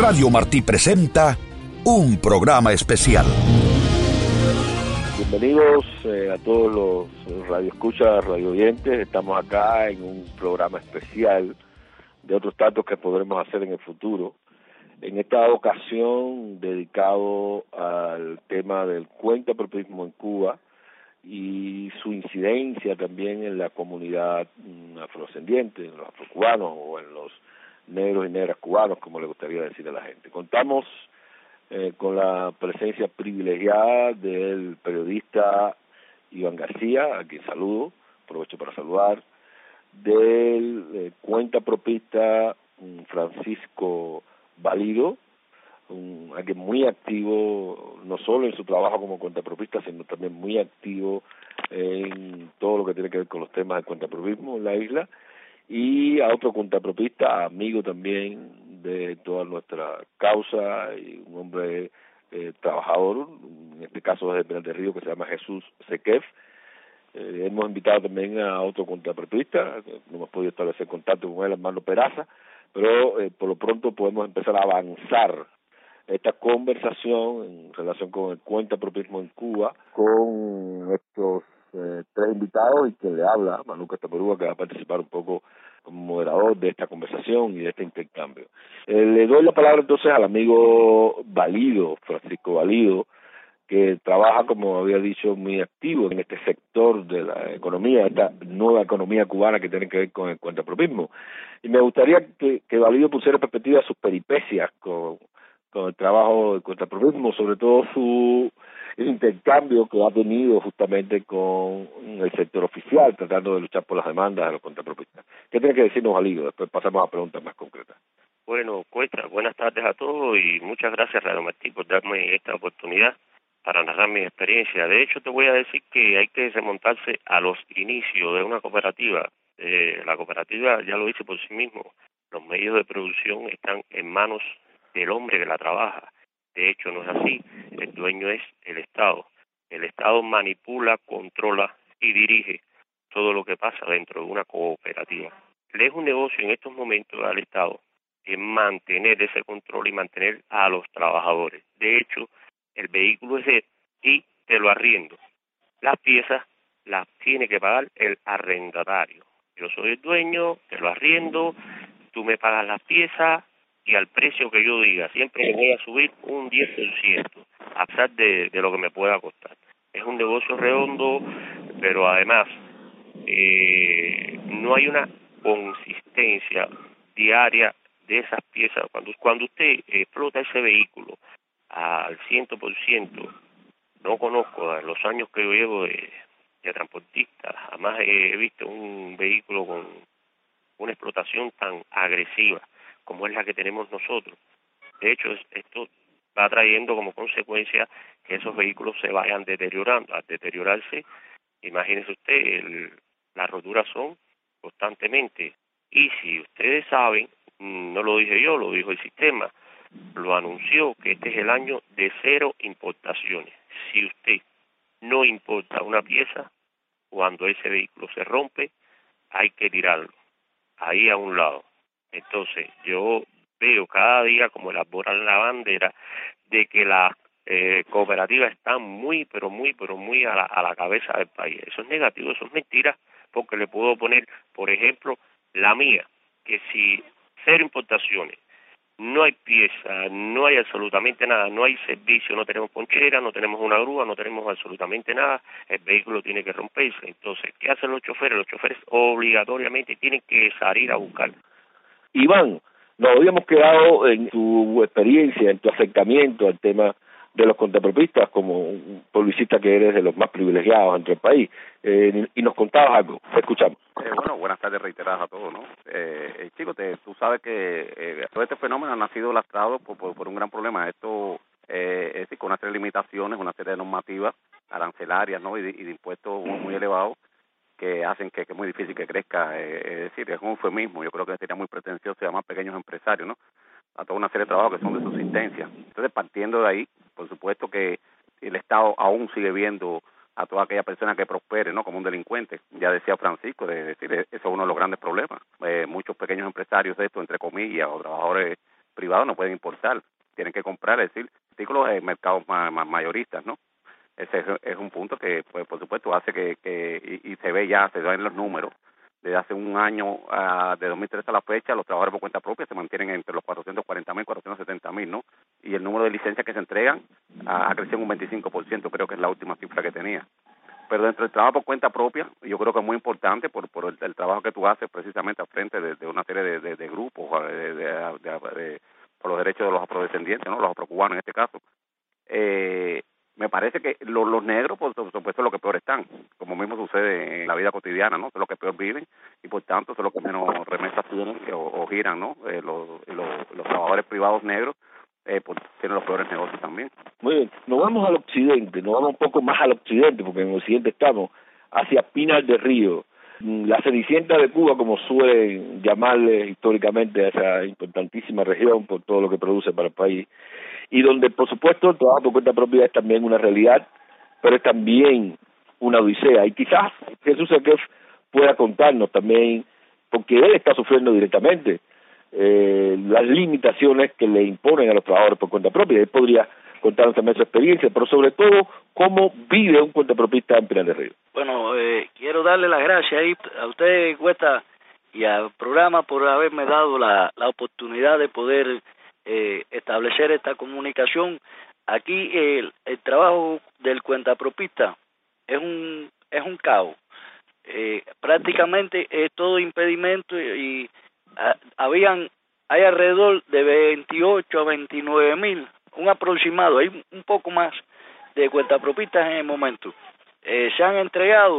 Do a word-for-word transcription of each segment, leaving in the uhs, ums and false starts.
Radio Martí presenta un programa especial. Bienvenidos eh, a todos los radioescuchas, radioyentes. Estamos acá en un programa especial de otros tantos que podremos hacer en el futuro. En esta ocasión dedicado al tema del cuentapropismo en Cuba y su incidencia también en la comunidad afrodescendiente, en los afrocubanos o en los negros y negras cubanos, como le gustaría decir a la gente. Contamos eh, con la presencia privilegiada del periodista Iván García, a quien saludo, aprovecho para saludar, del eh, cuentapropista Francisco Valido, un, alguien muy activo, no solo en su trabajo como cuentapropista, sino también muy activo en todo lo que tiene que ver con los temas del cuentapropismo en la isla, y a otro cuentapropista, amigo también de toda nuestra causa, y un hombre eh, trabajador, en este caso desde Pinar del Río, que se llama Jesús Sequef. Eh, hemos invitado también a otro cuentapropista, no hemos podido establecer contacto con él, hermano Peraza, pero eh, por lo pronto podemos empezar a avanzar esta conversación en relación con el cuentapropismo en Cuba con estos eh, tres invitados y quien le habla, Manu Castaporúa, que va a participar un poco como moderador de esta conversación y de este intercambio. Eh, le doy la palabra entonces al amigo Valido, Francisco Valido, que trabaja, como había dicho, muy activo en este sector de la economía, esta nueva economía cubana que tiene que ver con el cuentapropismo. Y me gustaría que, que Valido pusiera en perspectiva sus peripecias con, con el trabajo del cuentapropismo, sobre todo su intercambio que ha tenido justamente con el sector oficial, tratando de luchar por las demandas de los cuentapropistas. ¿Qué tiene que decirnos, Valido? Después pasamos a preguntas más concretas. Bueno, Cuesta, buenas tardes a todos y muchas gracias, Radio Martí, por darme esta oportunidad para narrar mi experiencia. De hecho, te voy a decir que hay que remontarse a los inicios de una cooperativa. Eh, la cooperativa ya lo dice por sí mismo. Los medios de producción están en manos del hombre que la trabaja. De hecho, no es así. El dueño es el Estado. El Estado manipula, controla y dirige todo lo que pasa dentro de una cooperativa. Le es un negocio en estos momentos al Estado en mantener ese control y mantener a los trabajadores. De hecho, el vehículo es él y te lo arriendo. Las piezas las tiene que pagar el arrendatario. Yo soy el dueño, te lo arriendo, tú me pagas las piezas y al precio que yo diga. Siempre le voy a subir un diez por ciento, a pesar de, de lo que me pueda costar. Es un negocio redondo, pero además eh, no hay una consistencia diaria de esas piezas. Cuando, cuando usted explota ese vehículo al ciento por ciento, no conozco los años que yo llevo de, de transportista, jamás he visto un vehículo con una explotación tan agresiva como es la que tenemos nosotros. De hecho, esto va trayendo como consecuencia que esos vehículos se vayan deteriorando. Al deteriorarse, imagínese usted, el, las roturas son constantemente. Y si ustedes saben, no lo dije yo, lo dijo el sistema, lo anunció que este es el año de cero importaciones. Si usted no importa una pieza, cuando ese vehículo se rompe, hay que tirarlo ahí a un lado. Entonces, yo veo cada día como elaboran la bandera de que las eh, cooperativas están muy, pero muy, pero muy a la, a la cabeza del país. Eso es negativo, eso es mentira, porque le puedo poner, por ejemplo, la mía, que si cero importaciones, no hay pieza, no hay absolutamente nada, no hay servicio, no tenemos ponchera, no tenemos una grúa, no tenemos absolutamente nada, el vehículo tiene que romperse. Entonces, ¿qué hacen los choferes? Los choferes obligatoriamente tienen que salir a buscar. Iván, nos habíamos quedado en tu experiencia, en tu acercamiento al tema de los cuentapropistas, como un publicista que eres de los más privilegiados entre el país, eh, y nos contabas algo. Te escuchamos. Eh, bueno, buenas tardes reiteradas a todos, ¿no? Eh, eh, chicos, te, tú sabes que eh, todo este fenómeno ha nacido lastrado por, por, por un gran problema. Esto eh, es decir, con una serie de limitaciones, una serie de normativas arancelarias, ¿no? Y de, y de impuestos muy, muy elevados que hacen que, que es muy difícil que crezca. Eh, es decir, es un eufemismo. Yo creo que sería muy pretencioso llamar pequeños empresarios, ¿no? A toda una serie de trabajos que son de subsistencia. Entonces, partiendo de ahí, por supuesto que el Estado aún sigue viendo a toda aquella persona que prospere, ¿no? Como un delincuente. Ya decía Francisco, de decir, eso es uno de los grandes problemas. Eh, muchos pequeños empresarios de esto, entre comillas, o trabajadores privados no pueden importar, tienen que comprar, es decir, artículos en mercados ma ma mayoristas, ¿no? Ese es, es un punto que, pues, por supuesto, hace que, que y, y se ve ya, se ven los números. Desde hace un año, uh, de dos mil trece a la fecha, los trabajadores por cuenta propia se mantienen entre los cuatrocientos cuarenta mil y cuatrocientos setenta mil, ¿no? Y el número de licencias que se entregan uh, ha crecido un veinticinco por ciento, creo que es la última cifra que tenía. Pero dentro del trabajo por cuenta propia, yo creo que es muy importante por, por el, el trabajo que tú haces precisamente al frente de, de una serie de, de, de grupos, de, de, de, de, de, por los derechos de los afrodescendientes, ¿no? Los afrocubanos en este caso. Eh, me parece que los, los negros, por supuesto, son los que peor están, como mismo sucede en la vida cotidiana, ¿no? Son los que peor viven y, por tanto, son los que menos remesas tienen o, o giran, ¿no? Eh, los, los, los trabajadores privados negros eh, pues, tienen los peores negocios también. Muy bien, nos vamos al occidente, nos vamos un poco más al occidente, porque en el occidente estamos hacia Pinar del Río, la Cenicienta de Cuba, como suelen llamarle históricamente a esa importantísima región por todo lo que produce para el país, y donde, por supuesto, el trabajo por cuenta propia es también una realidad, pero es también una odisea. Y quizás Jesús Sequef pueda contarnos también, porque él está sufriendo directamente eh, las limitaciones que le imponen a los trabajadores por cuenta propia. Él podría contarnos también su experiencia, pero sobre todo, cómo vive un cuentapropista en Pinar del Río. Bueno, eh, quiero darle las gracias ahí a usted, Cuesta, y al programa por haberme dado la, la oportunidad de poder eh, establecer esta comunicación. Aquí el, el trabajo del cuentapropista es un es un caos. Eh, prácticamente es todo impedimento y, y a, habían hay alrededor de veintiocho a veintinueve mil, un aproximado, hay un poco más de cuentapropistas en el momento. Eh, se han entregado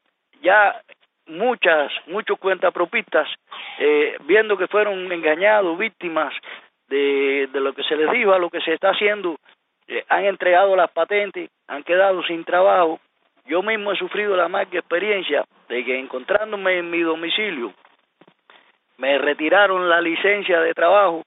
ya muchas muchos cuentapropistas eh, viendo que fueron engañados, víctimas de, de lo que se les dijo, a lo que se está haciendo, eh, han entregado las patentes, han quedado sin trabajo. Yo mismo he sufrido la amarga experiencia de que, encontrándome en mi domicilio, me retiraron la licencia de trabajo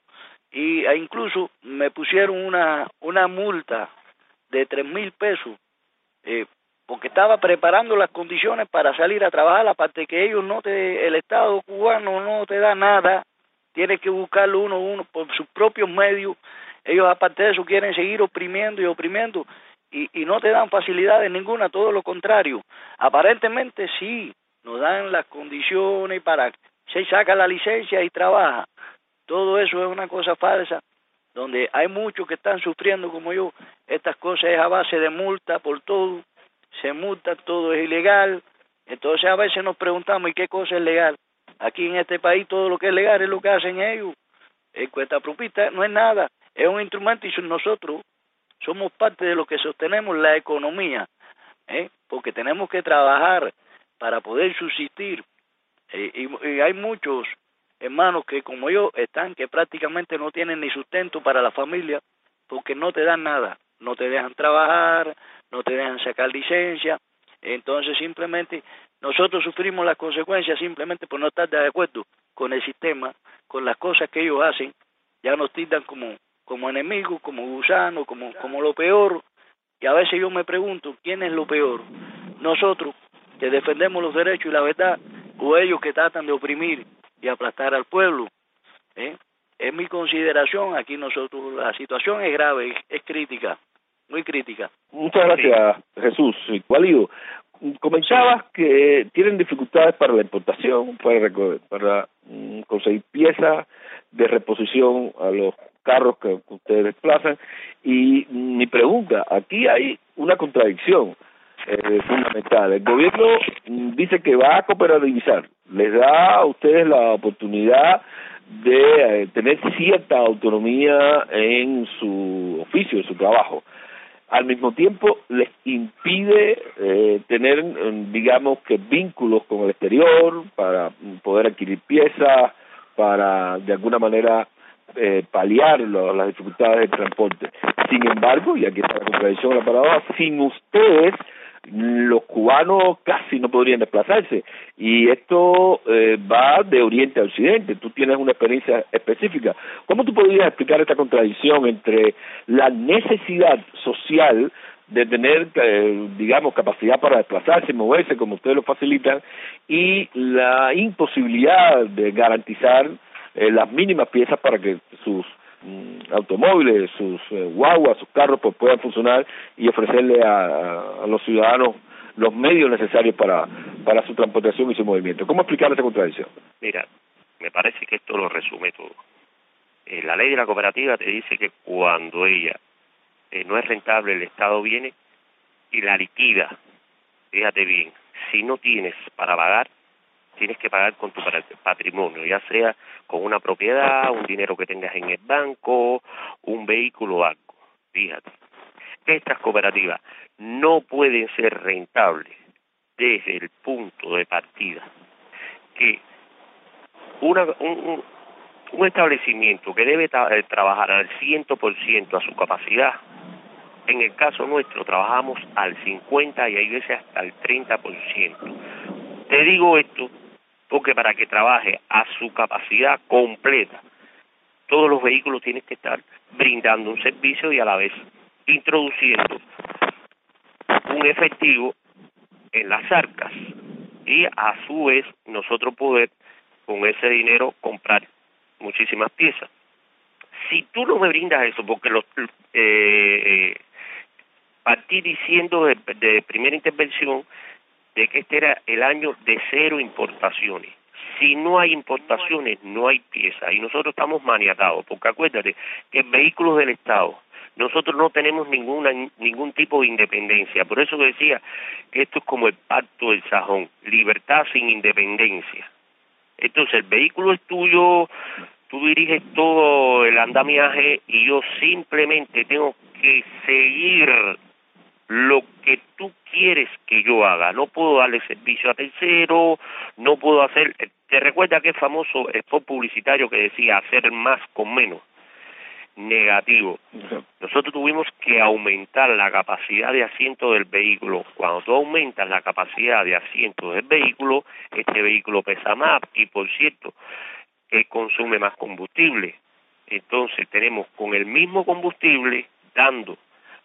y e incluso me pusieron una una multa de tres mil pesos eh, porque estaba preparando las condiciones para salir a trabajar, aparte que ellos no te, el Estado cubano no te da nada, tienes que buscarlo uno uno por sus propios medios. Ellos, aparte de eso, quieren seguir oprimiendo y oprimiendo y, y no te dan facilidades ninguna, todo lo contrario. Aparentemente sí, nos dan las condiciones para se saca la licencia y trabaja. Todo eso es una cosa falsa, donde hay muchos que están sufriendo como yo. Estas cosas es a base de multa por todo, se multa, todo es ilegal. Entonces a veces nos preguntamos, ¿y qué cosa es legal? Aquí en este país todo lo que es legal es lo que hacen ellos. El cuentapropista no es nada, es un instrumento y nosotros somos parte de lo que sostenemos la economía, ¿eh? Porque tenemos que trabajar para poder subsistir. Eh, y, y hay muchos hermanos que como yo están que prácticamente no tienen ni sustento para la familia porque no te dan nada, no te dejan trabajar, no te dejan sacar licencia. Entonces simplemente nosotros sufrimos las consecuencias simplemente por no estar de acuerdo con el sistema, con las cosas que ellos hacen. Ya nos tildan como como enemigos, como gusanos, como como lo peor. Y a veces yo me pregunto, ¿quién es lo peor? Nosotros, que defendemos los derechos y la verdad, o ellos que tratan de oprimir y aplastar al pueblo. ¿eh? Es mi consideración. Aquí nosotros, la situación es grave, es, es crítica, muy crítica. Muchas gracias, sí. Jesús. Walido, comentabas que tienen dificultades para la importación, para, para mm, conseguir piezas de reposición a los carros que, que ustedes desplazan, y mi pregunta, aquí hay una contradicción eh, fundamental. El gobierno dice que va a cooperativizar, les da a ustedes la oportunidad de eh, tener cierta autonomía en su oficio, en su trabajo. Al mismo tiempo les impide eh, tener, digamos, que vínculos con el exterior para poder adquirir piezas, para de alguna manera eh, paliar lo, las dificultades del transporte. Sin embargo, y aquí está la contradicción de la paradoja, sin ustedes los cubanos casi no podrían desplazarse, y esto eh, va de oriente a occidente. Tú tienes una experiencia específica. ¿Cómo tú podrías explicar esta contradicción entre la necesidad social de tener, eh, digamos, capacidad para desplazarse, moverse como ustedes lo facilitan, y la imposibilidad de garantizar eh, las mínimas piezas para que sus mm, automóviles, sus eh, guaguas, sus carros, pues puedan funcionar y ofrecerle a, a, a los ciudadanos los medios necesarios para, para su transportación y su movimiento. ¿Cómo explicar esa contradicción? Mira, me parece que esto lo resume todo. Eh, la ley de la cooperativa te dice que cuando ella eh, no es rentable, el Estado viene y la liquida. Fíjate bien, si no tienes para pagar, tienes que pagar con tu patrimonio, ya sea con una propiedad, un dinero que tengas en el banco, un vehículo o algo. Fíjate, estas cooperativas no pueden ser rentables desde el punto de partida que una, un, un establecimiento que debe tra trabajar al cien por ciento a su capacidad. En el caso nuestro trabajamos al cincuenta y hay veces hasta el treinta por ciento. Te digo esto porque para que trabaje a su capacidad completa, todos los vehículos tienen que estar brindando un servicio y a la vez introduciendo un efectivo en las arcas y a su vez nosotros poder con ese dinero comprar muchísimas piezas. Si tú no me brindas eso, porque los eh, eh, partí diciendo de, de primera intervención de que este era el año de cero importaciones. Si no hay importaciones, no hay piezas. Y nosotros estamos maniatados, porque acuérdate que en vehículos del Estado nosotros no tenemos ninguna ningún tipo de independencia. Por eso decía que esto es como el pacto del sajón, libertad sin independencia. Entonces el vehículo es tuyo, tú diriges todo el andamiaje y yo simplemente tengo que seguir lo que tú quieres que yo haga. No puedo darle servicio a tercero, no puedo hacer... ¿Te recuerdas aquel famoso spot publicitario que decía hacer más con menos? Negativo. Nosotros tuvimos que aumentar la capacidad de asiento del vehículo. Cuando tú aumentas la capacidad de asiento del vehículo, este vehículo pesa más y, por cierto, eh, consume más combustible. Entonces tenemos con el mismo combustible dando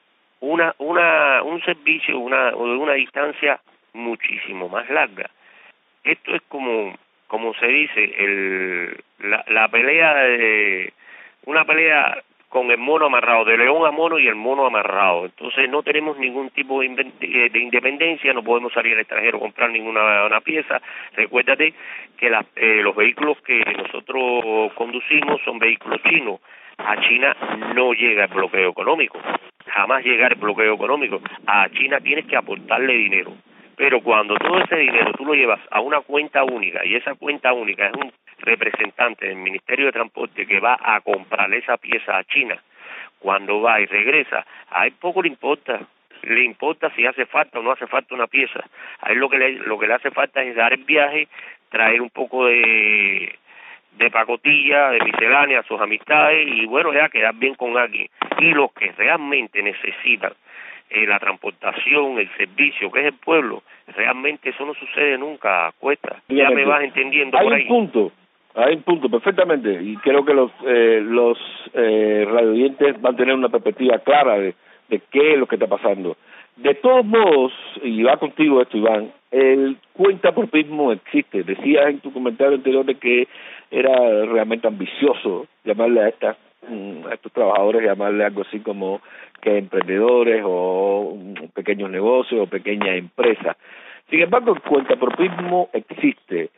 una una un servicio una de una distancia muchísimo más larga. Esto es como como se dice el la, la pelea de una pelea con el mono amarrado, de león a mono y el mono amarrado. Entonces no tenemos ningún tipo de, de independencia, no podemos salir al extranjero a comprar ninguna una pieza. Recuérdate que la, eh, los vehículos que nosotros conducimos son vehículos chinos. A China no llega el bloqueo económico, jamás llega el bloqueo económico. A China tienes que aportarle dinero, pero cuando todo ese dinero tú lo llevas a una cuenta única y esa cuenta única es un representante del Ministerio de Transporte que va a comprar esa pieza a China, cuando va y regresa, a él poco le importa, le importa si hace falta o no hace falta una pieza. A él lo que le, lo que le hace falta es dar el viaje, traer un poco de de pacotilla, de miscelánea a sus amistades y bueno, ya quedar bien con alguien. Y los que realmente necesitan eh, la transportación, el servicio, que es el pueblo, realmente eso no sucede nunca, Cuesta. Ya me vas entendiendo por ahí. Hay un punto, hay un punto, perfectamente, y creo que los eh, los eh, radioyentes van a tener una perspectiva clara de, de qué es lo que está pasando. De todos modos, y va contigo esto, Iván, el cuentapropismo existe. Decías en tu comentario anterior de que era realmente ambicioso llamarle a estas a estos trabajadores, llamarle algo así como que emprendedores o pequeños negocios o pequeñas empresas. Sin embargo, el cuentapropismo existe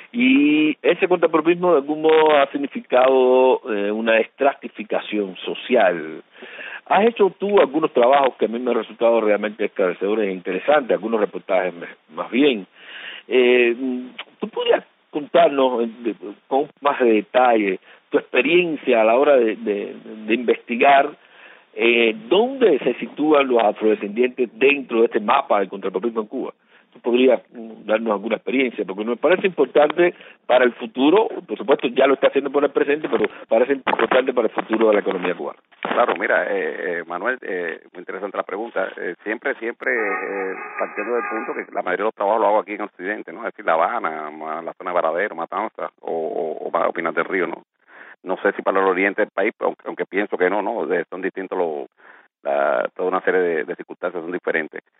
y ese cuentapropismo de algún modo ha significado eh, una estratificación social. Has hecho tú algunos trabajos que a mí me han resultado realmente esclarecedores e interesantes, algunos reportajes más bien. Eh, ¿Tú podrías contarnos con más de detalle tu experiencia a la hora de, de, de investigar eh, dónde se sitúan los afrodescendientes dentro de este mapa del contrapropismo en Cuba? ¿Tú podrías darnos alguna experiencia? Porque me parece importante para el futuro, por supuesto ya lo está haciendo por el presente, pero parece importante para el futuro de la economía cubana. Claro, mira, eh, eh, Manuel, eh, muy interesante la pregunta. Eh, siempre, siempre eh, partiendo del punto que la mayoría de los trabajos lo hago aquí en Occidente, ¿no? Es decir, La Habana, la zona de Varadero, Matanzas o, o, o Pinar del Río, ¿no? No sé si para el oriente del país, aunque, aunque pienso que no, ¿no? De, son distintos los, la, toda una serie de, de circunstancias son diferentes.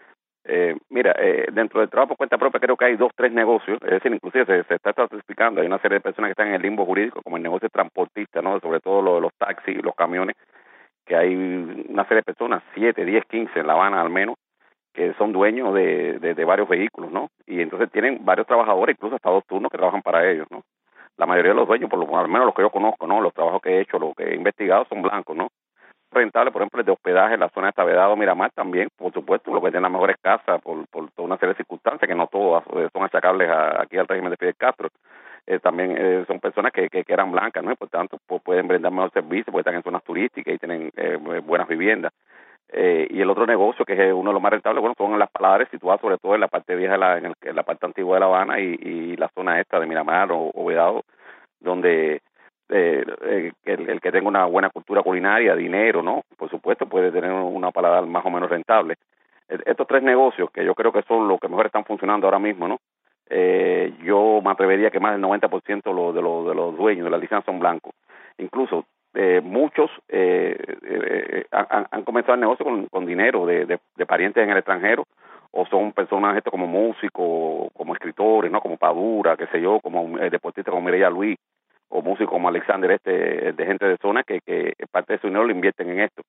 Eh, mira, eh, dentro del trabajo por cuenta propia creo que hay dos, tres negocios, es decir, inclusive se, se está clasificando, hay una serie de personas que están en el limbo jurídico, como el negocio transportista, ¿no? Sobre todo lo, los taxis, los camiones, que hay una serie de personas, siete, diez, quince en La Habana al menos, que son dueños de, de, de varios vehículos, ¿no? Y entonces tienen varios trabajadores, incluso hasta dos turnos que trabajan para ellos, ¿no? La mayoría de los dueños, por lo al menos los que yo conozco, ¿no? Los trabajos que he hecho, los que he investigado son blancos, ¿no? Rentable, por ejemplo, el de hospedaje en la zona de Tavedado, Miramar también, por supuesto, lo que tienen las mejores casas por, por toda una serie de circunstancias que no todas son achacables a, aquí al régimen de Fidel Castro. Eh, también eh, son personas que, que, que eran blancas, ¿no? Y por tanto pues, pueden brindar mejor servicio porque están en zonas turísticas y tienen eh, buenas viviendas. Eh, y el otro negocio, que es uno de los más rentables, bueno, son las paladares situadas sobre todo en la parte vieja, de la, en, el, en la parte antigua de La Habana y, y la zona esta de Miramar o, o Vedado, donde eh, eh, el, el que tenga una buena cultura culinaria, dinero, ¿no? Por supuesto puede tener una paladar más o menos rentable. Estos tres negocios, que yo creo que son los que mejor están funcionando ahora mismo, ¿no? Eh, yo me atrevería que más del noventa por ciento de los, de los, de los dueños de la licencia son blancos. Incluso eh, muchos eh, eh, han, han comenzado el negocio con, con dinero de, de, de parientes en el extranjero, o son personas esto como músicos, como escritores, ¿no? Como Padura, qué sé yo, como eh, deportistas como Mireya Luis, o músicos como Alexander, este de gente de zona que, que parte de su dinero lo invierten en esto.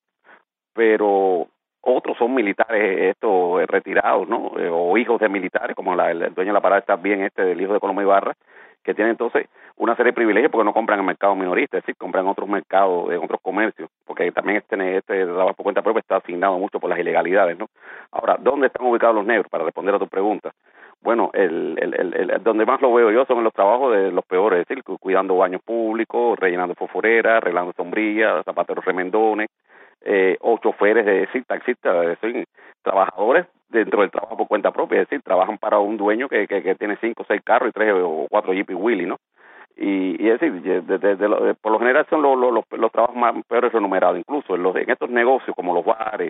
Pero otros son militares estos eh, retirados, ¿no? Eh, o hijos de militares, como la, el dueño de la parada está bien este del hijo de Coloma Ibarra, que tienen entonces una serie de privilegios porque no compran en el mercado minorista, es decir, compran en otros mercados, en otros comercios, porque también este, este trabajo por cuenta propia está asignado mucho por las ilegalidades, ¿no? Ahora, ¿dónde están ubicados los negros? Para responder a tu pregunta. Bueno, el, el, el, el donde más lo veo yo son en los trabajos de los peores, es decir, cuidando baños públicos, rellenando fosforeras, arreglando sombrillas, zapateros remendones, eh, o choferes, es decir, taxistas, es decir, trabajadores dentro del trabajo por cuenta propia, es decir, trabajan para un dueño que, que, que tiene cinco o seis carros y tres o cuatro Jeep y Willy, ¿no? Y, y es decir, de, de, de lo, de, por lo general son los, los, los, los trabajos más peores remunerados, incluso en, los, en estos negocios como los bares,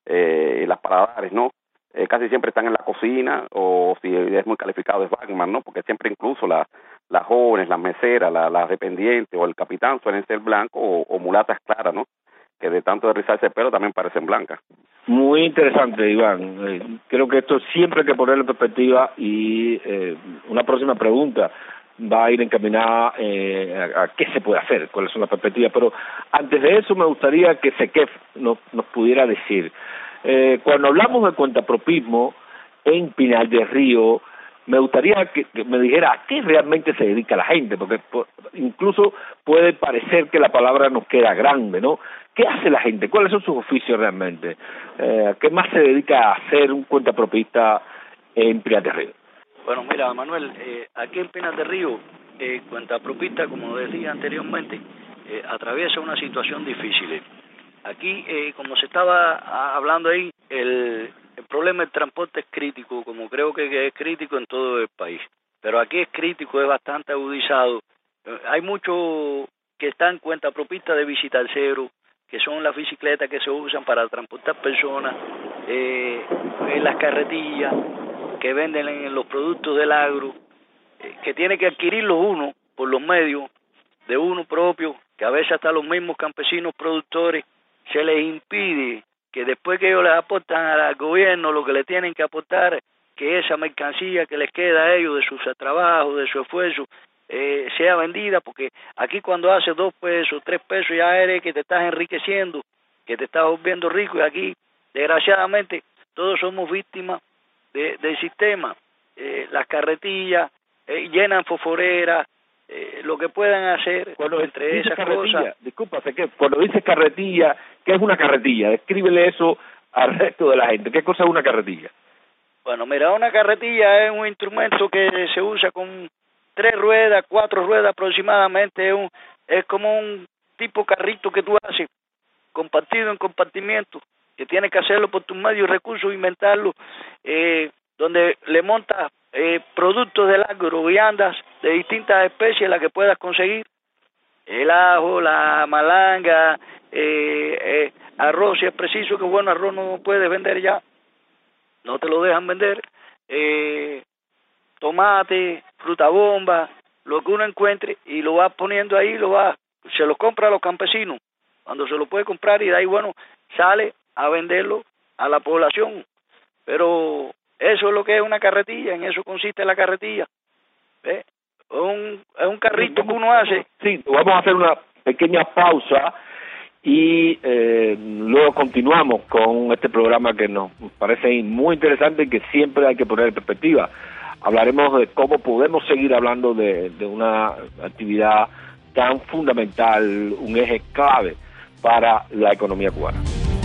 eh, las paladares, ¿no? Eh, casi siempre están en la cocina, o si es muy calificado es barman, ¿no? Porque siempre incluso la, las jóvenes, las meseras, las la dependientes o el capitán suelen ser blancos o, o mulatas claras, ¿no? Que de tanto de rizarse el pelo también parecen blancas. Muy interesante, Iván. Eh, creo que esto siempre hay que ponerlo en perspectiva y eh, una próxima pregunta va a ir encaminada eh, a, a qué se puede hacer, cuáles son las perspectivas. Pero antes de eso me gustaría que Sequef nos, nos pudiera decir, eh, cuando hablamos de cuentapropismo en Pinar del Río, me gustaría que, que me dijera a qué realmente se dedica la gente, porque por, incluso puede parecer que la palabra nos queda grande, ¿no? ¿Qué hace la gente? ¿Cuáles son sus oficios realmente? Eh, ¿A qué más se dedica a hacer un cuentapropista en Pinar del Río? Bueno, mira, Manuel, eh, aquí en Pinar del Río, eh, cuentapropista, como decía anteriormente, eh, atraviesa una situación difícil. Aquí, eh, como se estaba hablando ahí, el, el problema del transporte es crítico, como creo que, que es crítico en todo el país. Pero aquí es crítico, es bastante agudizado. Eh, hay muchos que están cuentapropistas de visitarcero, que son las bicicletas que se usan para transportar personas, eh, en las carretillas, que venden en los productos del agro, eh, que tiene que adquirirlos uno por los medios de uno propio, que a veces hasta los mismos campesinos productores se les impide que después que ellos les aportan al gobierno lo que le tienen que aportar, que esa mercancía que les queda a ellos de sus trabajos, de su esfuerzo, eh, sea vendida, porque aquí cuando haces dos pesos, tres pesos, ya eres que te estás enriqueciendo, que te estás volviendo rico, y aquí, desgraciadamente, todos somos víctimas de, del sistema. Eh, las carretillas eh, llenan fosforeras, eh, lo que puedan hacer cuando entre esas cosas. Disculpa, que cuando dices carretilla, ¿qué es una carretilla? Descríbele eso al resto de la gente. ¿Qué cosa es una carretilla? Bueno, mira, una carretilla es un instrumento que se usa con tres ruedas, cuatro ruedas aproximadamente. Es, un, es como un tipo carrito que tú haces, compartido en compartimientos, que tienes que hacerlo por tus medios y recursos, inventarlo, eh, donde le montas eh, productos del agro, viandas de distintas especies, las que puedas conseguir, el ajo, la malanga, eh, eh, arroz, si es preciso, que bueno, arroz no puedes vender ya, no te lo dejan vender, eh, tomate, fruta bomba, lo que uno encuentre, y lo vas poniendo ahí, lo va, se lo compra a los campesinos, cuando se lo puede comprar, y de ahí, bueno, sale a venderlo a la población. pero eso es lo que es una carretilla, en eso consiste la carretilla. ¿Ves? Es un, es un carrito que uno hace. Sí, vamos a hacer una pequeña pausa y eh, luego continuamos con este programa que nos parece muy interesante y que siempre hay que poner en perspectiva. Hablaremos de cómo podemos seguir hablando de, de una actividad tan fundamental, un eje clave para la economía cubana.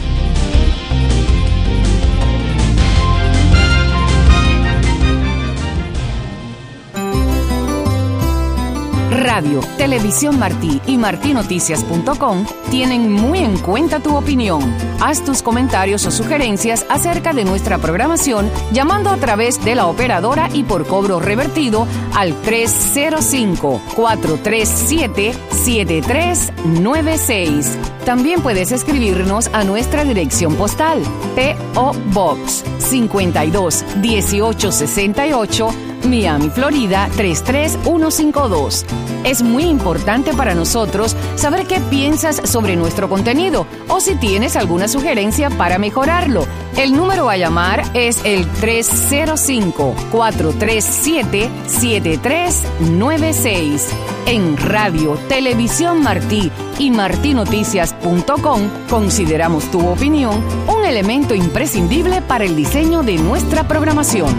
Radio, Televisión Martí y martí noticias punto com tienen muy en cuenta tu opinión. Haz tus comentarios o sugerencias acerca de nuestra programación llamando a través de la operadora y por cobro revertido al tres cero cinco, cuatro tres siete, siete tres nueve seis. También puedes escribirnos a nuestra dirección postal P O Box cincuenta y dos dieciocho sesenta y ocho, Miami, Florida tres tres uno cinco dos. Es muy importante para nosotros saber qué piensas sobre nuestro contenido o si tienes alguna sugerencia para mejorarlo. El número a llamar es el tres cero cinco, cuatro tres siete, siete tres nueve seis. En Radio, Televisión Martí y martí noticias punto com consideramos tu opinión un elemento imprescindible para el diseño de nuestra programación.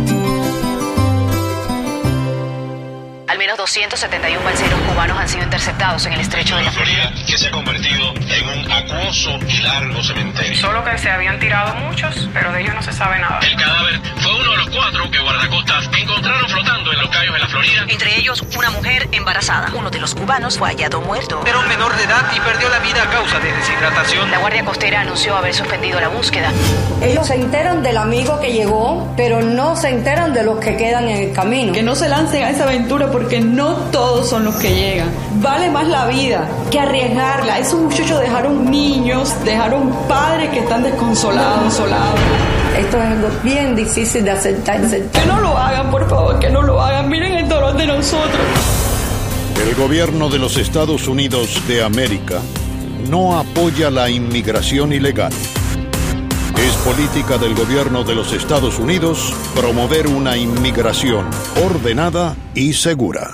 Al menos doscientos setenta y uno balseros cubanos han sido interceptados en el estrecho de la Florida, que se ha convertido en un acuoso y largo cementerio. Solo que se habían tirado muchos, pero de ellos no se sabe nada. El cadáver fue uno de los cuatro que guardacostas encontraron flotando en los cayos de la Florida. Entre ellos, una mujer embarazada. Uno de los cubanos fue hallado muerto. Era un menor de edad y perdió la vida a causa de deshidratación. La Guardia Costera anunció haber suspendido la búsqueda. Ellos se enteran del amigo que llegó, pero no se enteran de los que quedan en el camino. Que no se lancen a esa aventura porque no todos son los que llegan. Vale más la vida que arriesgarla. Esos muchachos dejaron niños, dejaron padres que están desconsolados, consolados. Esto es algo bien difícil de aceptar. Que no lo hagan, por favor, que no lo hagan. Miren el dolor de nosotros. El gobierno de los Estados Unidos de América no apoya la inmigración ilegal. Es política del gobierno de los Estados Unidos promover una inmigración ordenada y segura.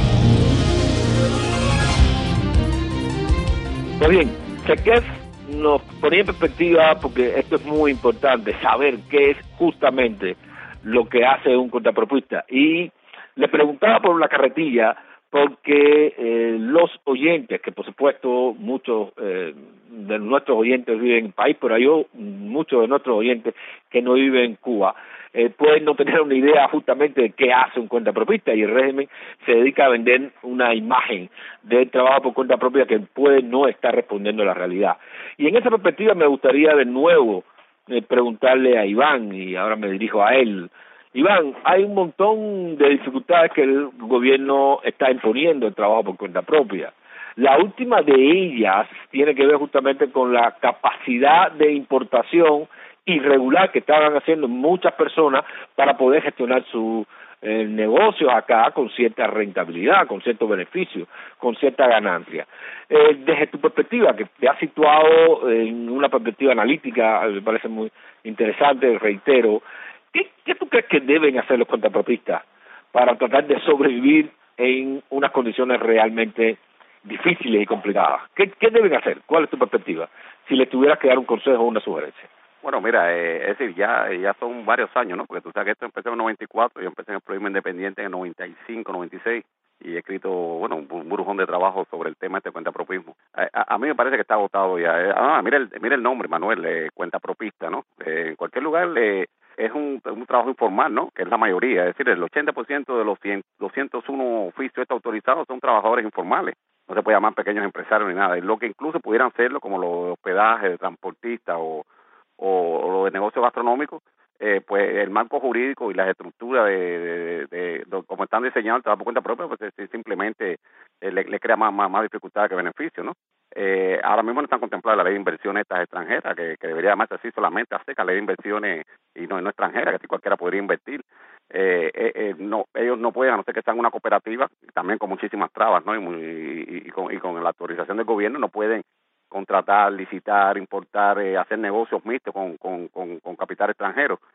Pues bien, Chequef nos ponía en perspectiva, porque esto es muy importante, saber qué es justamente lo que hace un contrapropista. Y le preguntaba por la carretilla, porque eh, los oyentes, que por supuesto muchos eh, de nuestros oyentes viven en el país, pero hay muchos de nuestros oyentes que no viven en Cuba, eh, pueden no tener una idea justamente de qué hace un contrapropista, y el régimen se dedica a vender una imagen del trabajo por cuenta propia que puede no estar respondiendo a la realidad. Y en esa perspectiva me gustaría de nuevo eh, preguntarle a Iván, y ahora me dirijo a él. Iván, hay un montón de dificultades que el gobierno está imponiendo el trabajo por cuenta propia. La última de ellas tiene que ver justamente con la capacidad de importación irregular que estaban haciendo muchas personas para poder gestionar sus eh, negocios acá con cierta rentabilidad, con cierto beneficio, con cierta ganancia. Eh, desde tu perspectiva, que te has situado en una perspectiva analítica, me parece muy interesante, reitero, ¿Qué, ¿Qué tú crees que deben hacer los contrapropistas para tratar de sobrevivir en unas condiciones realmente difíciles y complicadas? ¿Qué, qué deben hacer? ¿Cuál es tu perspectiva? Si les tuvieras que dar un consejo o una sugerencia. Bueno, mira, eh, es decir, ya ya son varios años, ¿no? Porque tú sabes que esto empezó en el noventa y cuatro, yo empecé en el periodismo independiente en el noventa y cinco, noventa y seis, y he escrito, bueno, un, un burujón de trabajo sobre el tema este cuentapropismo. A, a, a mí me parece que está agotado ya. Eh, ah, mira el, mira el nombre, Manuel, eh, cuentapropista, ¿no? Eh, en cualquier lugar eh, es un, un trabajo informal, ¿no? Que es la mayoría, es decir, el ochenta por ciento de los doscientos uno oficios autorizados son trabajadores informales. No se puede llamar pequeños empresarios ni nada. Y lo que incluso pudieran serlo, como los de hospedaje, de transportistas o, o, o lo de negocios gastronómicos, eh, pues el marco jurídico y las estructuras de, de, de, de como están diseñados el trabajo por cuenta propia, pues es, simplemente eh, le, le crea más, más, más dificultades que beneficios, ¿no? Eh, ahora mismo no están contempladas la ley de inversiones estas extranjeras, que, que debería llamarse así solamente acerca la ley de inversiones y no, no extranjeras, que si cualquiera podría invertir. Eh, eh, eh, no, ellos no pueden, a no ser que sean una cooperativa, también con muchísimas trabas, ¿no? Y, y, y, con, y con la autorización del gobierno no pueden contratar, licitar, importar, eh, hacer negocios mixtos con, con, con, con capital extranjero.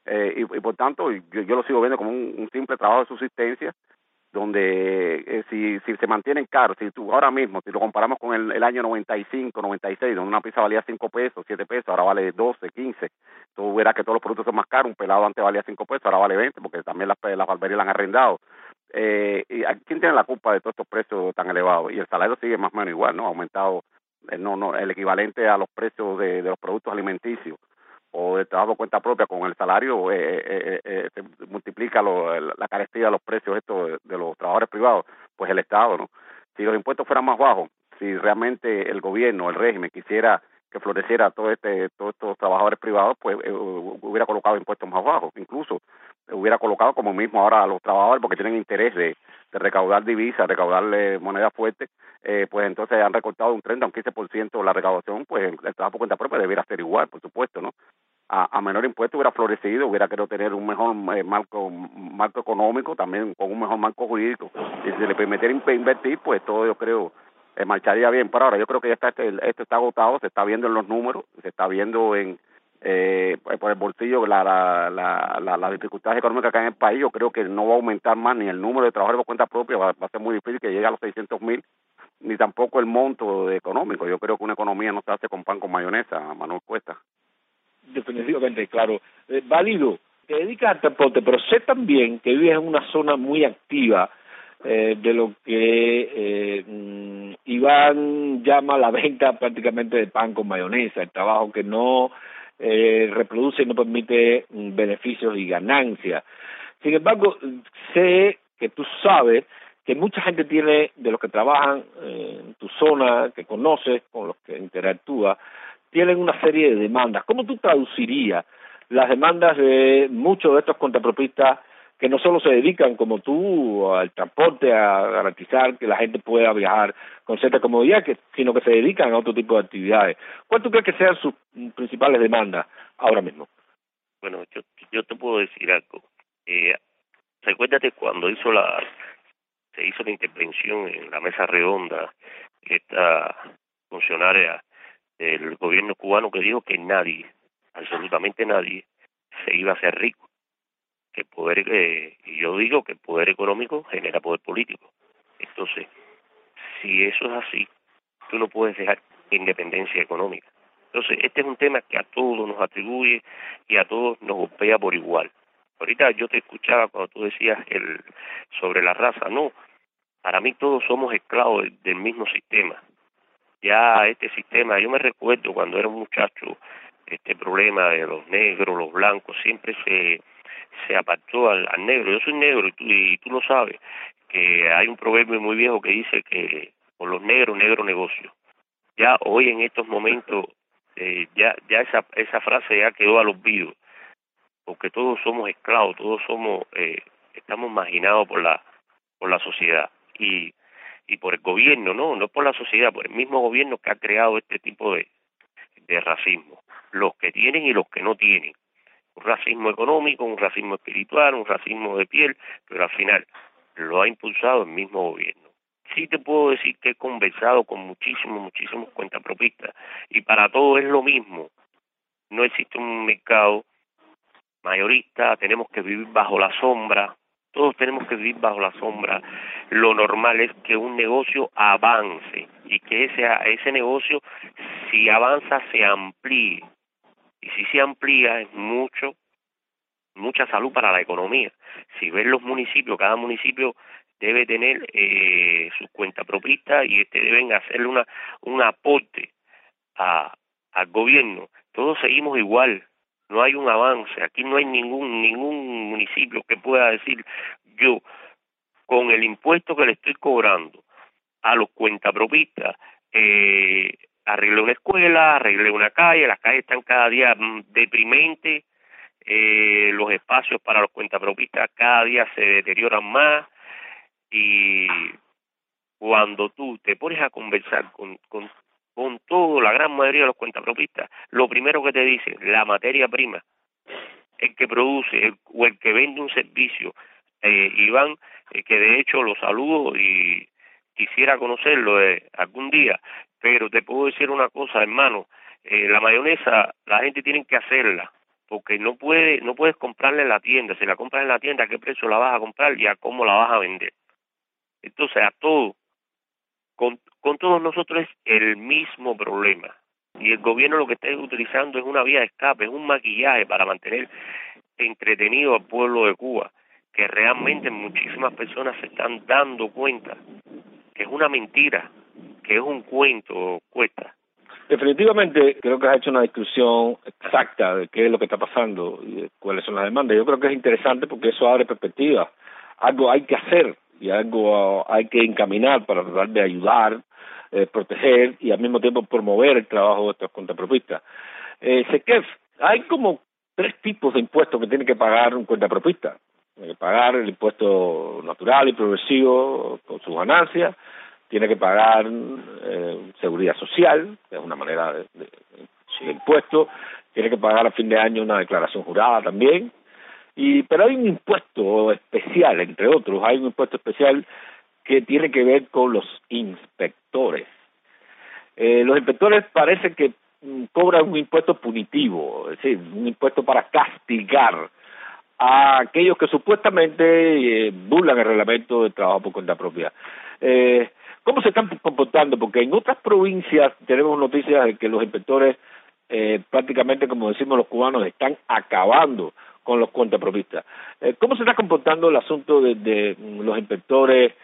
Eh, y, y por tanto, yo, yo lo sigo viendo como un, un simple trabajo de subsistencia, donde eh, si, si se mantienen caros, si tú ahora mismo, si lo comparamos con el, el año noventa y cinco, noventa y seis, donde una pizza valía cinco pesos, siete pesos, ahora vale doce, quince, tú verás que todos los productos son más caros, un pelado antes valía cinco pesos, ahora vale veinte, porque también las, las barberías la han arrendado. Eh, y ¿quién tiene la culpa de todos estos precios tan elevados? Y el salario sigue más o menos igual, ¿no? Ha aumentado eh, no, no, el equivalente a los precios de, de los productos alimenticios o de trabajo por cuenta propia con el salario, eh, eh, eh, se multiplica lo, la carestía de los precios estos de, de los trabajadores privados, pues el Estado, ¿no? Si los impuestos fueran más bajos, si realmente el gobierno, el régimen quisiera que floreciera todo este, todos estos trabajadores privados, pues eh, hubiera colocado impuestos más bajos, incluso hubiera colocado como mismo ahora a los trabajadores, porque tienen interés de, de recaudar divisas, recaudarle moneda fuerte, eh, pues entonces han recortado un treinta, un quince por ciento la recaudación, pues el trabajo por cuenta propia debería ser igual, por supuesto, ¿no? A, a menor impuesto hubiera florecido, hubiera querido tener un mejor eh, marco marco económico, también con un mejor marco jurídico, y si se le permitiera invertir, pues todo yo creo eh, marcharía bien. Pero ahora yo creo que ya está este, esto está agotado, se está viendo en los números, se está viendo en eh, por el bolsillo la la, la, la la dificultades económicas que hay en el país. Yo creo que no va a aumentar más ni el número de trabajadores por cuenta propia, va, va a ser muy difícil que llegue a los seiscientos mil, ni tampoco el monto económico. Yo creo que una economía no se hace con pan con mayonesa, Manuel Cuesta. Definitivamente, claro. Eh, válido, te dedicas al transporte, pero sé también que vives en una zona muy activa eh, de lo que eh, mm, Iván llama la venta prácticamente de pan con mayonesa, el trabajo que no eh, reproduce y no permite mm, beneficios y ganancias. Sin embargo, sé que tú sabes que mucha gente tiene, de los que trabajan eh, en tu zona, que conoces, con los que interactúas, tienen una serie de demandas. ¿Cómo tú traducirías las demandas de muchos de estos contrapropistas que no solo se dedican, como tú, al transporte, a garantizar que la gente pueda viajar con cierta comodidad, que, sino que se dedican a otro tipo de actividades? ¿Cuál tú crees que sean sus principales demandas ahora mismo? Bueno, yo, yo te puedo decir algo. Eh, recuérdate cuando hizo la se hizo la intervención en la mesa redonda, esta funcionaria del gobierno cubano que dijo que nadie, absolutamente nadie, se iba a hacer rico, que el poder, eh, y yo digo que el poder económico genera poder político. Entonces, si eso es así, tú no puedes dejar independencia económica. Entonces, este es un tema que a todos nos atribuye y a todos nos golpea por igual. Ahorita yo te escuchaba cuando tú decías el sobre la raza. No, para mí todos somos esclavos del, del mismo sistema. Ya este sistema, yo me recuerdo cuando era un muchacho, este problema de los negros, los blancos, siempre se se apartó al, al negro. Yo soy negro y tú, y tú lo sabes, que hay un proverbio muy viejo que dice que con los negros, negro negocio. Ya hoy en estos momentos, eh, ya ya esa esa frase ya quedó al olvido, porque todos somos esclavos, todos somos, eh, estamos marginados por la por la sociedad y y por el gobierno, no, no por la sociedad, por el mismo gobierno que ha creado este tipo de, de racismo, los que tienen y los que no tienen, un racismo económico, un racismo espiritual, un racismo de piel, pero al final lo ha impulsado el mismo gobierno. Sí te puedo decir que he conversado con muchísimos, muchísimos cuentapropistas y para todos es lo mismo, no existe un mercado mayorista, tenemos que vivir bajo la sombra. Todos tenemos que vivir bajo la sombra. Lo normal es que un negocio avance y que ese ese negocio, si avanza, se amplíe. Y si se amplía, es mucho, mucha salud para la economía. Si ves los municipios, cada municipio debe tener eh, sus cuentapropistas y este deben hacerle una un aporte a al gobierno. Todos seguimos igual. No hay un avance, aquí no hay ningún ningún municipio que pueda decir yo, con el impuesto que le estoy cobrando a los cuentapropistas, eh, arreglé una escuela, arreglé una calle, las calles están cada día deprimentes, eh, los espacios para los cuentapropistas cada día se deterioran más y cuando tú te pones a conversar con, con con todo, la gran mayoría de los cuentapropistas, lo primero que te dicen, la materia prima, el que produce el, o el que vende un servicio, eh, Iván, eh, que de hecho lo saludo y quisiera conocerlo eh, algún día, pero te puedo decir una cosa, hermano, eh, la mayonesa la gente tiene que hacerla, porque no puede, no puedes comprarla en la tienda. Si la compras en la tienda, ¿a qué precio la vas a comprar y a cómo la vas a vender? Entonces, a todo, con, con todos nosotros es el mismo problema. Y el gobierno lo que está utilizando es una vía de escape, es un maquillaje para mantener entretenido al pueblo de Cuba, que realmente muchísimas personas se están dando cuenta que es una mentira, que es un cuento, Cuesta. Definitivamente creo que has hecho una descripción exacta de qué es lo que está pasando y de cuáles son las demandas. Yo creo que es interesante porque eso abre perspectiva. Algo hay que hacer y algo uh, hay que encaminar para tratar de ayudar, eh, proteger y al mismo tiempo promover el trabajo de estos cuentapropistas. Eh, Sequef, hay como tres tipos de impuestos que tiene que pagar un cuentapropista. Tiene que pagar el impuesto natural y progresivo con sus ganancias, tiene que pagar eh, seguridad social, que es una manera de, de, de impuesto, tiene que pagar a fin de año una declaración jurada también, y pero hay un impuesto especial, entre otros, hay un impuesto especial que tiene que ver con los inspectores. Eh, los inspectores parece que mm, cobran un impuesto punitivo, es decir, un impuesto para castigar a aquellos que supuestamente eh, burlan el reglamento de trabajo por cuenta propia. Eh, ¿Cómo se están comportando? Porque en otras provincias tenemos noticias de que los inspectores, eh, prácticamente, como decimos los cubanos, están acabando con los cuentapropistas. Eh, ¿Cómo se está comportando el asunto de, de los inspectores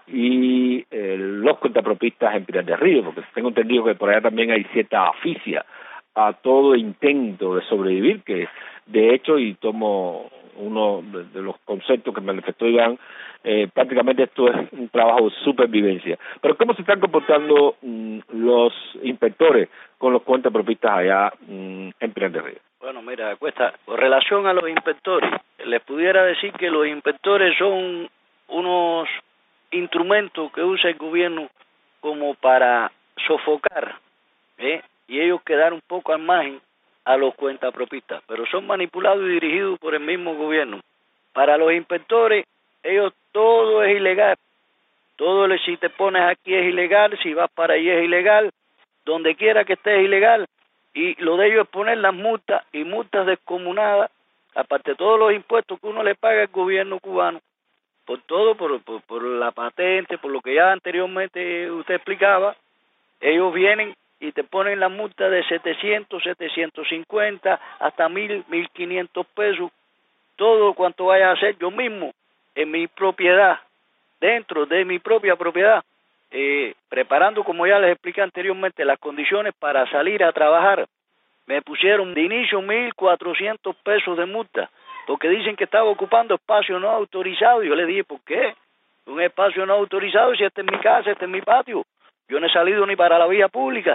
y eh, los cuentapropistas en Pinar del Río? Porque tengo entendido que por allá también hay cierta aficia a todo intento de sobrevivir, que de hecho, y tomo uno de, de los conceptos que manifestó Iván, eh, prácticamente esto es un trabajo de supervivencia. Pero ¿cómo se están comportando mm, los inspectores con los cuentapropistas allá mm, en Pinar del Río? Bueno, mira, Cuesta, con relación a los inspectores, les pudiera decir que los inspectores son unos instrumentos que usa el gobierno como para sofocar, ¿eh? y ellos quedar un poco al margen a los cuentapropistas, pero son manipulados y dirigidos por el mismo gobierno. Para los inspectores, ellos todo es ilegal, todo, si te pones aquí es ilegal, si vas para allí es ilegal, donde quiera que estés es ilegal, y lo de ellos es poner las multas, y multas descomunadas, aparte de todos los impuestos que uno le paga al gobierno cubano, por todo, por, por, por la patente, por lo que ya anteriormente usted explicaba, ellos vienen y te ponen la multa de setecientos, setecientos cincuenta, hasta mil, mil quinientos pesos, todo cuanto vaya a hacer yo mismo, en mi propiedad, dentro de mi propia propiedad, eh, preparando, como ya les expliqué anteriormente, las condiciones para salir a trabajar. Me pusieron de inicio mil cuatrocientos pesos de multa, porque dicen que estaba ocupando espacio no autorizado. Yo le dije, ¿por qué? Un espacio no autorizado, si este es mi casa, este es mi patio. Yo no he salido ni para la vía pública.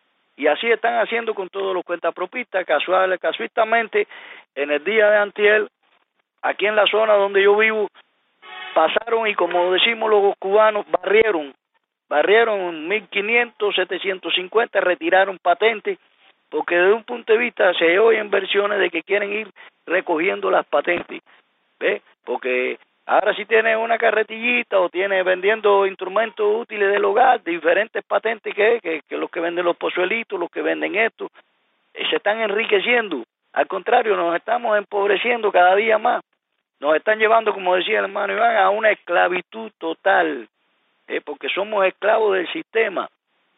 Y así están haciendo con todos los cuentapropistas. Casual, casualmente, en el día de antier, aquí en la zona donde yo vivo, pasaron y, como decimos los cubanos, barrieron, barrieron mil quinientos, setecientos cincuenta, retiraron patentes, porque desde un punto de vista se oyen versiones de que quieren ir recogiendo las patentes, ¿ves? Porque ahora si tienes una carretillita o tienes vendiendo instrumentos útiles del hogar, diferentes patentes que, que, que los que venden los pozuelitos, los que venden esto, eh, se están enriqueciendo. Al contrario, nos estamos empobreciendo cada día más. Nos están llevando, como decía el hermano Iván, a una esclavitud total, eh, porque somos esclavos del sistema.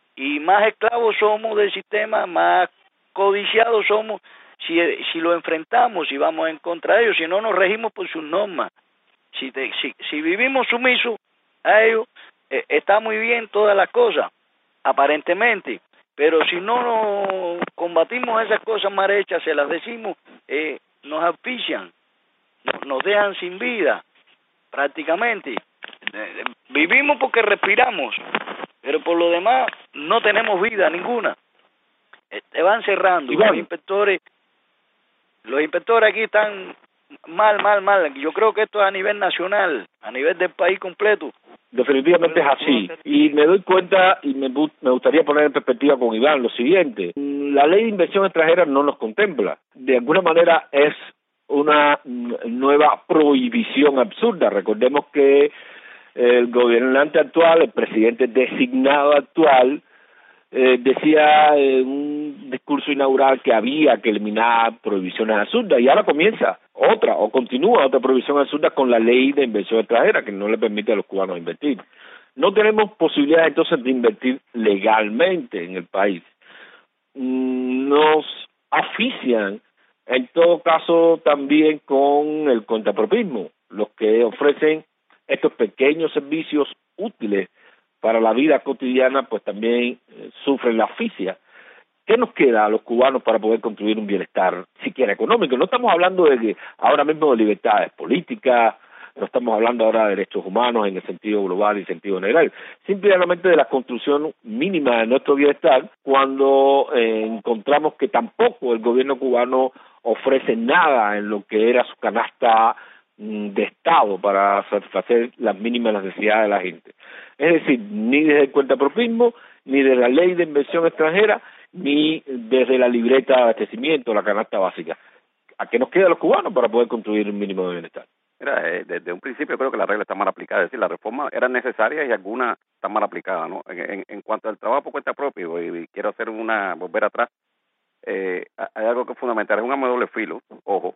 Y más esclavos somos del sistema, más codiciados somos si, si lo enfrentamos, si vamos en contra de ellos, si no nos regimos por sus normas. Si, te, si, si vivimos sumisos a ellos, eh, está muy bien todas las cosas, aparentemente, pero si no nos combatimos esas cosas mal hechas, se las decimos, eh, nos auspician, nos, nos dejan sin vida, prácticamente. Eh, vivimos porque respiramos, pero por lo demás no tenemos vida ninguna. Eh, te van cerrando. Los inspectores, los inspectores aquí están mal, mal, mal. Yo creo que esto es a nivel nacional, a nivel del país completo. Definitivamente es así. Y me doy cuenta, y me, me gustaría poner en perspectiva con Iván lo siguiente. La ley de inversión extranjera no nos contempla. De alguna manera es una nueva prohibición absurda. Recordemos que el gobernante actual, el presidente designado actual, eh, decía en un discurso inaugural que había que eliminar prohibiciones absurdas, y ahora comienza otra, o continúa otra prohibición absurda con la ley de inversión extranjera, que no le permite a los cubanos invertir. No tenemos posibilidad entonces de invertir legalmente en el país. Nos asfixian, en todo caso, también con el contrapropismo, los que ofrecen estos pequeños servicios útiles para la vida cotidiana, pues también eh, sufren la asfixia. ¿Qué nos queda a los cubanos para poder construir un bienestar siquiera económico? No estamos hablando de que ahora mismo de libertades políticas, no estamos hablando ahora de derechos humanos en el sentido global y sentido general, simplemente de la construcción mínima de nuestro bienestar, cuando eh, encontramos que tampoco el gobierno cubano ofrece nada en lo que era su canasta mm, de Estado para satisfacer las mínimas necesidades de la gente. Es decir, ni desde el cuentapropismo, ni de la ley de inversión extranjera, ni desde la libreta de abastecimiento, la canasta básica. ¿A qué nos queda a los cubanos para poder construir un mínimo de bienestar? Mira, eh, desde un principio creo que la regla está mal aplicada, es decir, las reformas eran necesarias y algunas están mal aplicadas, ¿no? En, en, en cuanto al trabajo por cuenta propia, y, y quiero hacer una, volver atrás, eh, hay algo que es fundamental, es un arma de doble filo, ojo.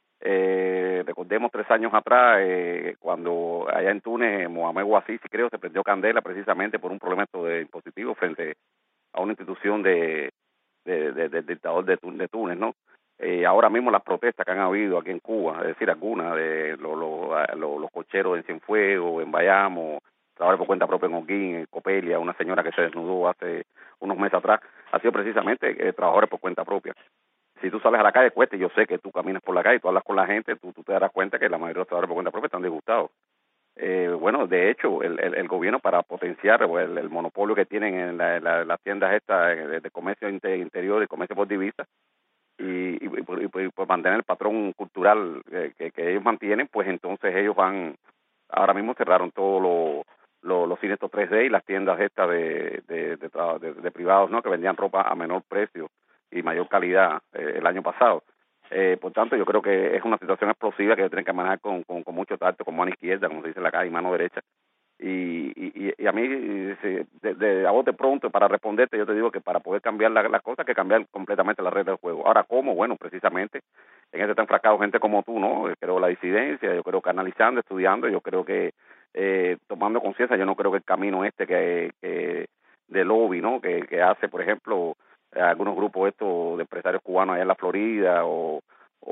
Eh, recordemos tres años atrás, eh, cuando allá en Túnez, Mohamed Bouazizi, creo, se prendió candela precisamente por un problema de impositivo frente a una institución de, de, de, de, de dictador de, de Túnez, ¿no? Eh, ahora mismo las protestas que han habido aquí en Cuba, es decir, algunas de lo, lo, lo, los cocheros en Cienfuegos, en Bayamo, trabajadores por cuenta propia en Holguín, en Copelia, una señora que se desnudó hace unos meses atrás, ha sido precisamente eh, trabajadores por cuenta propia. Si tú sales a la calle, cuesta, y yo sé que tú caminas por la calle, tú hablas con la gente, tú, tú te darás cuenta que la mayoría de los trabajadores por cuenta propia están disgustados. Eh, bueno, de hecho, el, el, el gobierno, para potenciar el, el monopolio que tienen en la, la, las tiendas estas de, de comercio interior y comercio por divisa, y, y, y, por, y por mantener el patrón cultural eh, que, que ellos mantienen, pues entonces ellos van, ahora mismo cerraron todos los lo, los cines tres D y las tiendas estas de de, de, de, de privados, ¿no?, que vendían ropa a menor precio y mayor calidad eh, el año pasado. Eh, por tanto, yo creo que es una situación explosiva que tienen que manejar con, con, con mucho tacto, con mano izquierda, como se dice en la calle, y mano derecha. Y, y, y a mí, de, de, a bote pronto, para responderte, yo te digo que para poder cambiar las la cosas hay que cambiar completamente la regla del juego. Ahora, ¿cómo? Bueno, precisamente en este está enfrascado gente como tú, ¿no? Yo creo la disidencia, yo creo que analizando, estudiando, yo creo que eh, tomando conciencia, yo no creo que el camino este que, que de lobby, ¿no?, que, que hace, por ejemplo, algunos grupos estos de empresarios cubanos allá en la Florida o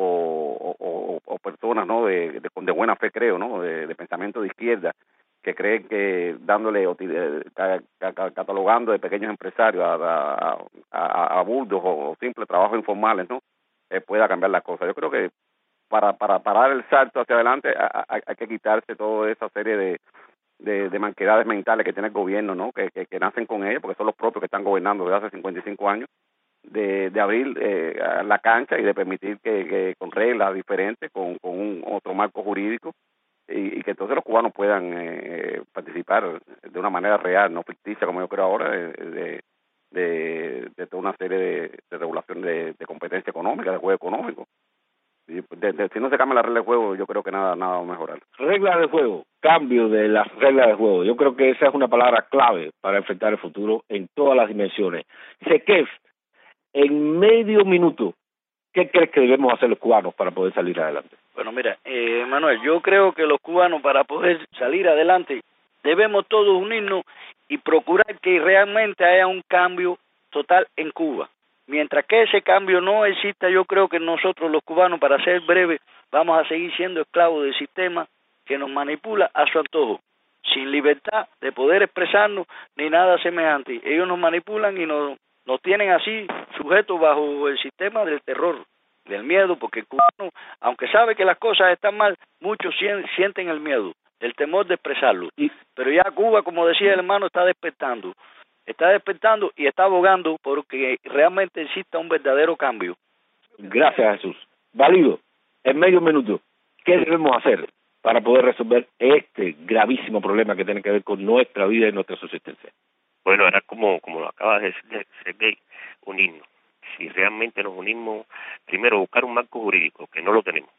o, o, o personas, ¿no?, de, de, de buena fe, creo, ¿no?, de, de pensamiento de izquierda, que creen que dándole, catalogando de pequeños empresarios a, a, a, a burdos o simples trabajos informales, ¿no?, eh, pueda cambiar las cosas. Yo creo que para para parar el salto hacia adelante hay, hay que quitarse toda esa serie de de, de manquedades mentales que tiene el gobierno, ¿no?, que, que, que nacen con ellos, porque son los propios que están gobernando desde hace cincuenta y cinco años, de, de abrir eh, la cancha y de permitir que, que con reglas diferentes, con, con un otro marco jurídico, y, y que entonces los cubanos puedan eh, participar de una manera real, no ficticia como yo creo ahora, de, de, de, de toda una serie de, de regulación de, de competencia económica, de juego económico. Y de, de, si no se cambia la regla de juego, yo creo que nada nada va a mejorar. Regla de juego, cambio de las reglas de juego. Yo creo que esa es una palabra clave para enfrentar el futuro en todas las dimensiones. Sequef, en medio minuto, ¿qué crees que debemos hacer los cubanos para poder salir adelante? Bueno, mira, eh, Manuel, yo creo que los cubanos, para poder salir adelante, debemos todos unirnos y procurar que realmente haya un cambio total en Cuba. Mientras que ese cambio no exista, yo creo que nosotros los cubanos, para ser breves, vamos a seguir siendo esclavos del sistema que nos manipula a su antojo, sin libertad de poder expresarnos ni nada semejante. Ellos nos manipulan y nos, nos tienen así sujetos bajo el sistema del terror, del miedo, porque el cubano, aunque sabe que las cosas están mal, muchos sienten el miedo, el temor de expresarlo. Pero ya Cuba, como decía el hermano, está despertando. Está despertando y está abogando porque realmente exista un verdadero cambio. Gracias, Jesús. Válido, en medio minuto, ¿qué debemos hacer para poder resolver este gravísimo problema que tiene que ver con nuestra vida y nuestra subsistencia? Bueno, era como, como lo acabas de decir, Sergey, unirnos. Si realmente nos unimos, primero buscar un marco jurídico, que no lo tenemos,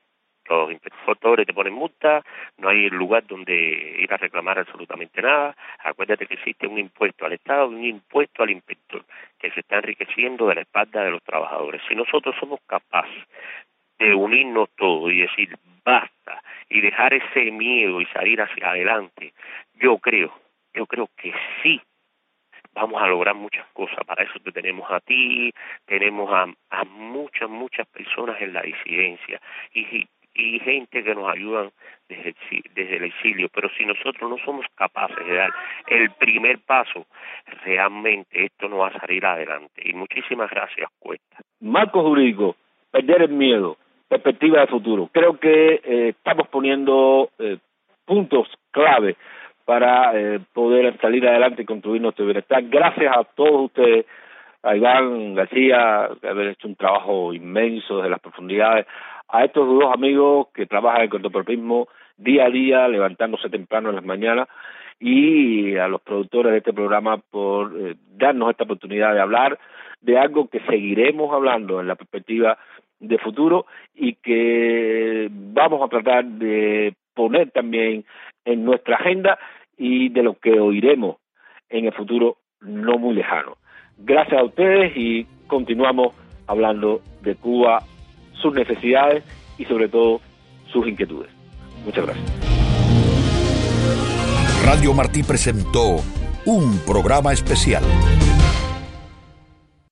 los inspectores te ponen multa, no hay lugar donde ir a reclamar absolutamente nada. Acuérdate que existe un impuesto al Estado y un impuesto al inspector que se está enriqueciendo de la espalda de los trabajadores. Si nosotros somos capaces de unirnos todos y decir basta y dejar ese miedo y salir hacia adelante, yo creo, yo creo que sí vamos a lograr muchas cosas. Para eso te tenemos a ti, tenemos a, a muchas, muchas personas en la disidencia y, y gente que nos ayudan desde, desde el exilio. Pero si nosotros no somos capaces de dar el primer paso, realmente esto no va a salir adelante. Y muchísimas gracias, Cuesta. Marco jurídico, perder el miedo, perspectiva de futuro. Creo que eh, estamos poniendo eh, puntos clave para eh, poder salir adelante y construir nuestro bienestar. Gracias a todos ustedes, a Iván García, de haber hecho un trabajo inmenso desde las profundidades, a estos dos amigos que trabajan en el cortopropismo día a día, levantándose temprano en las mañanas, y a los productores de este programa por eh, darnos esta oportunidad de hablar de algo que seguiremos hablando en la perspectiva de futuro y que vamos a tratar de poner también en nuestra agenda y de lo que oiremos en el futuro no muy lejano. Gracias a ustedes y continuamos hablando de Cuba, sus necesidades y sobre todo sus inquietudes. Muchas gracias. Radio Martí presentó un programa especial.